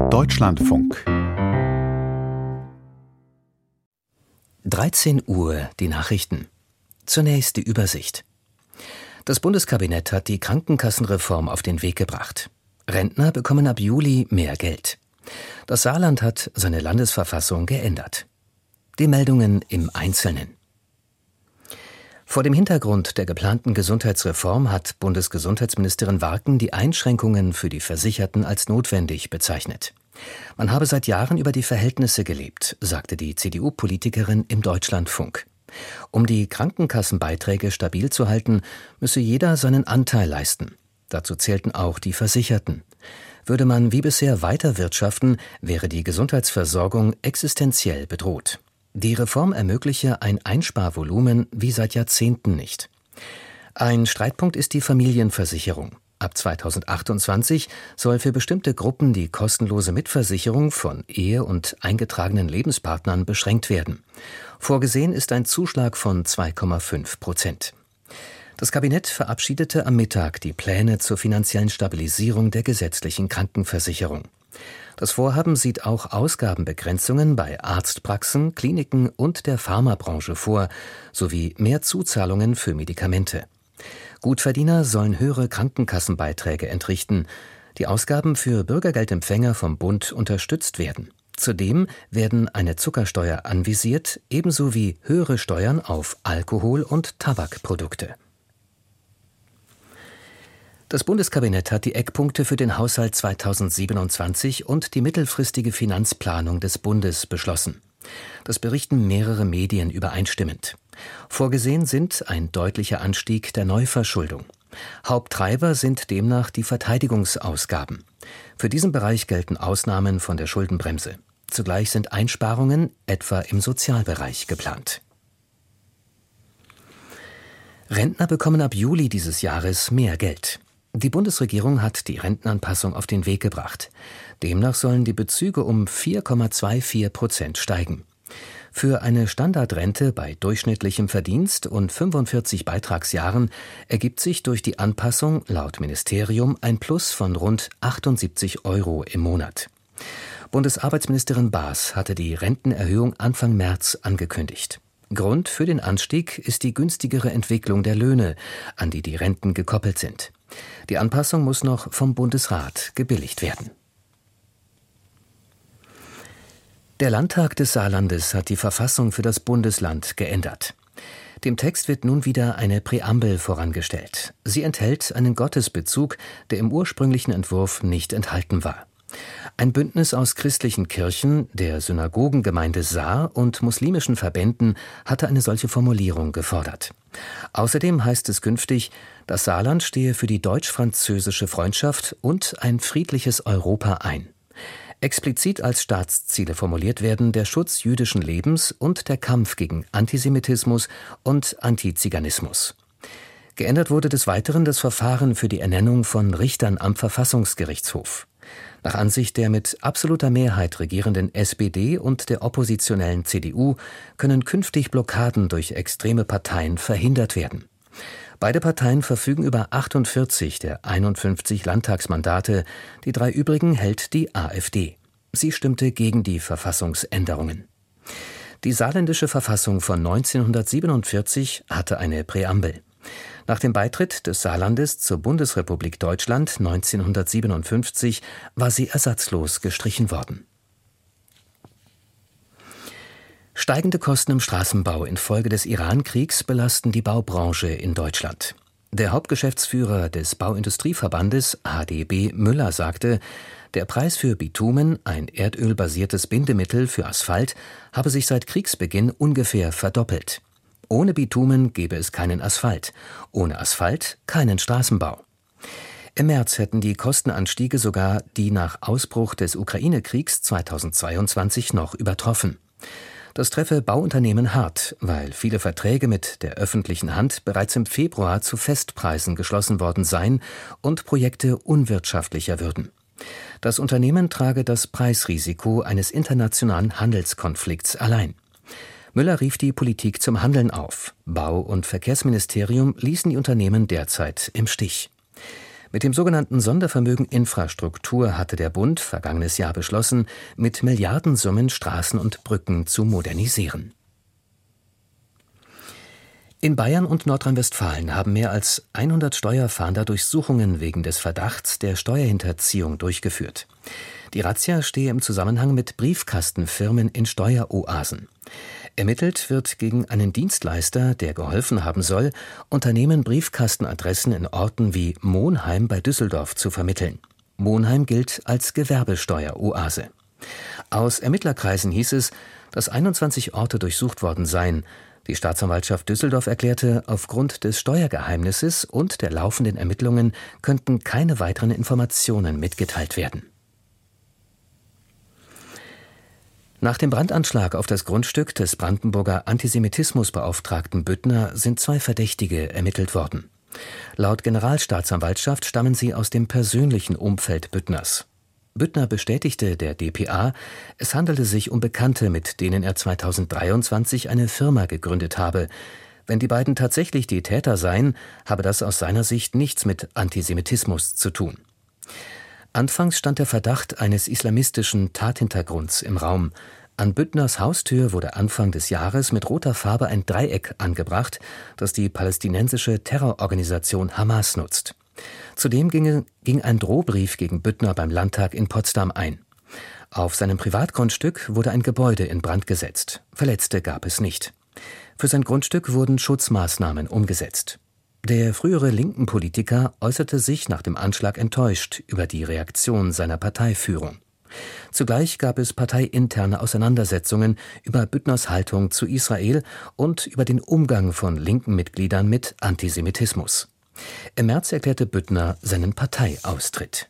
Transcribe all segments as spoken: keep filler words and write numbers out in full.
Deutschlandfunk. dreizehn Uhr, die Nachrichten. Zunächst die Übersicht. Das Bundeskabinett hat die Krankenkassenreform auf den Weg gebracht. Rentner bekommen ab Juli mehr Geld. Das Saarland hat seine Landesverfassung geändert. Die Meldungen im Einzelnen. Vor dem Hintergrund der geplanten Gesundheitsreform hat Bundesgesundheitsministerin Warken die Einschränkungen für die Versicherten als notwendig bezeichnet. Man habe seit Jahren über die Verhältnisse gelebt, sagte die C D U-Politikerin im Deutschlandfunk. Um die Krankenkassenbeiträge stabil zu halten, müsse jeder seinen Anteil leisten. Dazu zählten auch die Versicherten. Würde man wie bisher weiter wirtschaften, wäre die Gesundheitsversorgung existenziell bedroht. Die Reform ermögliche ein Einsparvolumen wie seit Jahrzehnten nicht. Ein Streitpunkt ist die Familienversicherung. Ab zweitausendachtundzwanzig soll für bestimmte Gruppen die kostenlose Mitversicherung von Ehe- und eingetragenen Lebenspartnern beschränkt werden. Vorgesehen ist ein Zuschlag von zwei Komma fünf Prozent. Das Kabinett verabschiedete am Mittag die Pläne zur finanziellen Stabilisierung der gesetzlichen Krankenversicherung. Das Vorhaben sieht auch Ausgabenbegrenzungen bei Arztpraxen, Kliniken und der Pharmabranche vor, sowie mehr Zuzahlungen für Medikamente. Gutverdiener sollen höhere Krankenkassenbeiträge entrichten. Die Ausgaben für Bürgergeldempfänger vom Bund unterstützt werden. Zudem werden eine Zuckersteuer anvisiert, ebenso wie höhere Steuern auf Alkohol- und Tabakprodukte. Das Bundeskabinett hat die Eckpunkte für den Haushalt zweitausendsiebenundzwanzig und die mittelfristige Finanzplanung des Bundes beschlossen. Das berichten mehrere Medien übereinstimmend. Vorgesehen sind ein deutlicher Anstieg der Neuverschuldung. Haupttreiber sind demnach die Verteidigungsausgaben. Für diesen Bereich gelten Ausnahmen von der Schuldenbremse. Zugleich sind Einsparungen etwa im Sozialbereich geplant. Rentner bekommen ab Juli dieses Jahres mehr Geld. Die Bundesregierung hat die Rentenanpassung auf den Weg gebracht. Demnach sollen die Bezüge um vier Komma vierundzwanzig Prozent steigen. Für eine Standardrente bei durchschnittlichem Verdienst und fünfundvierzig Beitragsjahren ergibt sich durch die Anpassung laut Ministerium ein Plus von rund achtundsiebzig Euro im Monat. Bundesarbeitsministerin Baas hatte die Rentenerhöhung Anfang März angekündigt. Grund für den Anstieg ist die günstigere Entwicklung der Löhne, an die die Renten gekoppelt sind. Die Anpassung muss noch vom Bundesrat gebilligt werden. Der Landtag des Saarlandes hat die Verfassung für das Bundesland geändert. Dem Text wird nun wieder eine Präambel vorangestellt. Sie enthält einen Gottesbezug, der im ursprünglichen Entwurf nicht enthalten war. Ein Bündnis aus christlichen Kirchen, der Synagogengemeinde Saar und muslimischen Verbänden hatte eine solche Formulierung gefordert. Außerdem heißt es künftig, das Saarland stehe für die deutsch-französische Freundschaft und ein friedliches Europa ein. Explizit als Staatsziele formuliert werden der Schutz jüdischen Lebens und der Kampf gegen Antisemitismus und Antiziganismus. Geändert wurde des Weiteren das Verfahren für die Ernennung von Richtern am Verfassungsgerichtshof. Nach Ansicht der mit absoluter Mehrheit regierenden S P D und der oppositionellen C D U können künftig Blockaden durch extreme Parteien verhindert werden. Beide Parteien verfügen über achtundvierzig der einundfünfzig Landtagsmandate, die drei übrigen hält die AfD. Sie stimmte gegen die Verfassungsänderungen. Die saarländische Verfassung von neunzehnhundertsiebenundvierzig hatte eine Präambel. Nach dem Beitritt des Saarlandes zur Bundesrepublik Deutschland neunzehnhundertsiebenundfünfzig war sie ersatzlos gestrichen worden. Steigende Kosten im Straßenbau infolge des Iran-Kriegs belasten die Baubranche in Deutschland. Der Hauptgeschäftsführer des Bauindustrieverbandes H D B Müller sagte, der Preis für Bitumen, ein erdölbasiertes Bindemittel für Asphalt, habe sich seit Kriegsbeginn ungefähr verdoppelt. Ohne Bitumen gäbe es keinen Asphalt, ohne Asphalt keinen Straßenbau. Im März hätten die Kostenanstiege sogar die nach Ausbruch des Ukraine-Kriegs zweitausendzweiundzwanzig noch übertroffen. Das treffe Bauunternehmen hart, weil viele Verträge mit der öffentlichen Hand bereits im Februar zu Festpreisen geschlossen worden seien und Projekte unwirtschaftlicher würden. Das Unternehmen trage das Preisrisiko eines internationalen Handelskonflikts allein. Müller rief die Politik zum Handeln auf. Bau- und Verkehrsministerium ließen die Unternehmen derzeit im Stich. Mit dem sogenannten Sondervermögen Infrastruktur hatte der Bund vergangenes Jahr beschlossen, mit Milliardensummen Straßen und Brücken zu modernisieren. In Bayern und Nordrhein-Westfalen haben mehr als hundert Steuerfahnder Durchsuchungen wegen des Verdachts der Steuerhinterziehung durchgeführt. Die Razzia stehe im Zusammenhang mit Briefkastenfirmen in Steueroasen. Ermittelt wird gegen einen Dienstleister, der geholfen haben soll, Unternehmen Briefkastenadressen in Orten wie Monheim bei Düsseldorf zu vermitteln. Monheim gilt als Gewerbesteueroase. Aus Ermittlerkreisen hieß es, dass einundzwanzig Orte durchsucht worden seien. Die Staatsanwaltschaft Düsseldorf erklärte, aufgrund des Steuergeheimnisses und der laufenden Ermittlungen könnten keine weiteren Informationen mitgeteilt werden. Nach dem Brandanschlag auf das Grundstück des Brandenburger Antisemitismusbeauftragten Büttner sind zwei Verdächtige ermittelt worden. Laut Generalstaatsanwaltschaft stammen sie aus dem persönlichen Umfeld Büttners. Büttner bestätigte der d p a, es handelte sich um Bekannte, mit denen er zweitausenddreiundzwanzig eine Firma gegründet habe. Wenn die beiden tatsächlich die Täter seien, habe das aus seiner Sicht nichts mit Antisemitismus zu tun. Anfangs stand der Verdacht eines islamistischen Tathintergrunds im Raum. An Büttners Haustür wurde Anfang des Jahres mit roter Farbe ein Dreieck angebracht, das die palästinensische Terrororganisation Hamas nutzt. Zudem ging, ging ein Drohbrief gegen Büttner beim Landtag in Potsdam ein. Auf seinem Privatgrundstück wurde ein Gebäude in Brand gesetzt. Verletzte gab es nicht. Für sein Grundstück wurden Schutzmaßnahmen umgesetzt. Der frühere linken Politiker äußerte sich nach dem Anschlag enttäuscht über die Reaktion seiner Parteiführung. Zugleich gab es parteiinterne Auseinandersetzungen über Büttners Haltung zu Israel und über den Umgang von linken Mitgliedern mit Antisemitismus. Im März erklärte Büttner seinen Parteiaustritt.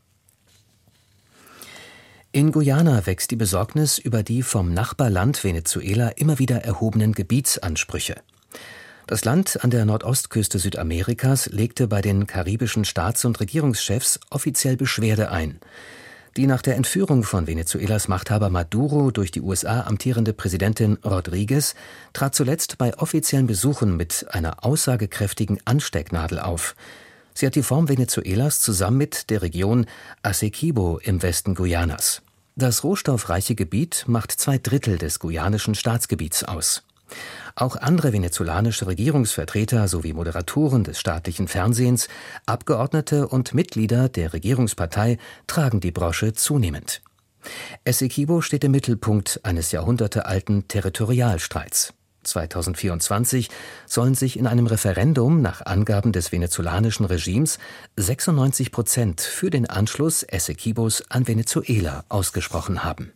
In Guyana wächst die Besorgnis über die vom Nachbarland Venezuela immer wieder erhobenen Gebietsansprüche. Das Land an der Nordostküste Südamerikas legte bei den karibischen Staats- und Regierungschefs offiziell Beschwerde ein. Die nach der Entführung von Venezuelas Machthaber Maduro durch die U S A amtierende Präsidentin Rodriguez trat zuletzt bei offiziellen Besuchen mit einer aussagekräftigen Anstecknadel auf. Sie hat die Form Venezuelas zusammen mit der Region Essequibo im Westen Guyanas. Das rohstoffreiche Gebiet macht zwei Drittel des guyanischen Staatsgebiets aus. Auch andere venezolanische Regierungsvertreter sowie Moderatoren des staatlichen Fernsehens, Abgeordnete und Mitglieder der Regierungspartei tragen die Brosche zunehmend. Essequibo steht im Mittelpunkt eines jahrhundertealten Territorialstreits. zweitausendvierundzwanzig sollen sich in einem Referendum nach Angaben des venezolanischen Regimes sechsundneunzig Prozent für den Anschluss Essequibos an Venezuela ausgesprochen haben.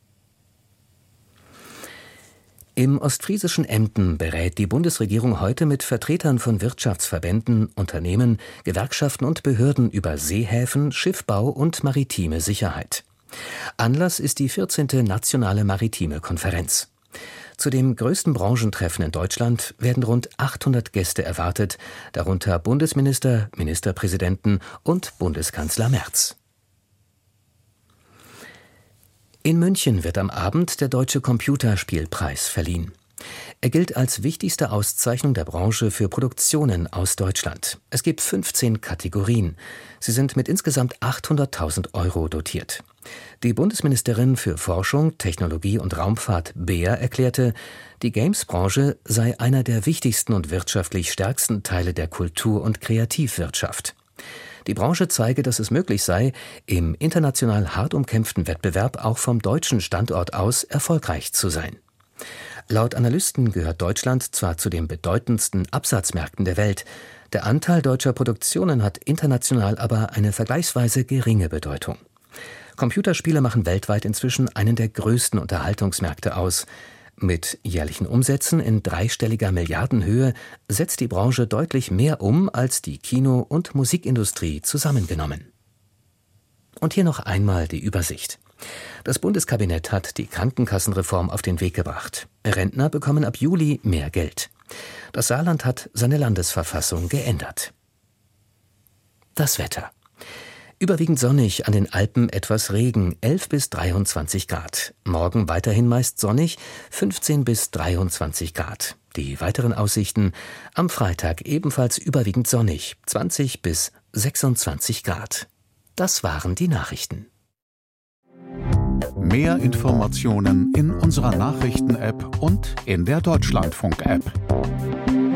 Im ostfriesischen Emden berät die Bundesregierung heute mit Vertretern von Wirtschaftsverbänden, Unternehmen, Gewerkschaften und Behörden über Seehäfen, Schiffbau und maritime Sicherheit. Anlass ist die vierzehnte Nationale Maritime Konferenz. Zu dem größten Branchentreffen in Deutschland werden rund achthundert Gäste erwartet, darunter Bundesminister, Ministerpräsidenten und Bundeskanzler Merz. In München wird am Abend der Deutsche Computerspielpreis verliehen. Er gilt als wichtigste Auszeichnung der Branche für Produktionen aus Deutschland. Es gibt fünfzehn Kategorien. Sie sind mit insgesamt achthunderttausend Euro dotiert. Die Bundesministerin für Forschung, Technologie und Raumfahrt, Beer, erklärte, die Games-Branche sei einer der wichtigsten und wirtschaftlich stärksten Teile der Kultur- und Kreativwirtschaft. Die Branche zeige, dass es möglich sei, im international hart umkämpften Wettbewerb auch vom deutschen Standort aus erfolgreich zu sein. Laut Analysten gehört Deutschland zwar zu den bedeutendsten Absatzmärkten der Welt, der Anteil deutscher Produktionen hat international aber eine vergleichsweise geringe Bedeutung. Computerspiele machen weltweit inzwischen einen der größten Unterhaltungsmärkte aus. Mit jährlichen Umsätzen in dreistelliger Milliardenhöhe setzt die Branche deutlich mehr um als die Kino- und Musikindustrie zusammengenommen. Und hier noch einmal die Übersicht. Das Bundeskabinett hat die Krankenkassenreform auf den Weg gebracht. Rentner bekommen ab Juli mehr Geld. Das Saarland hat seine Landesverfassung geändert. Das Wetter. Überwiegend sonnig, an den Alpen etwas Regen, elf bis dreiundzwanzig Grad. Morgen weiterhin meist sonnig, fünfzehn bis dreiundzwanzig Grad. Die weiteren Aussichten: am Freitag ebenfalls überwiegend sonnig, zwanzig bis sechsundzwanzig Grad. Das waren die Nachrichten. Mehr Informationen in unserer Nachrichten-App und in der Deutschlandfunk-App.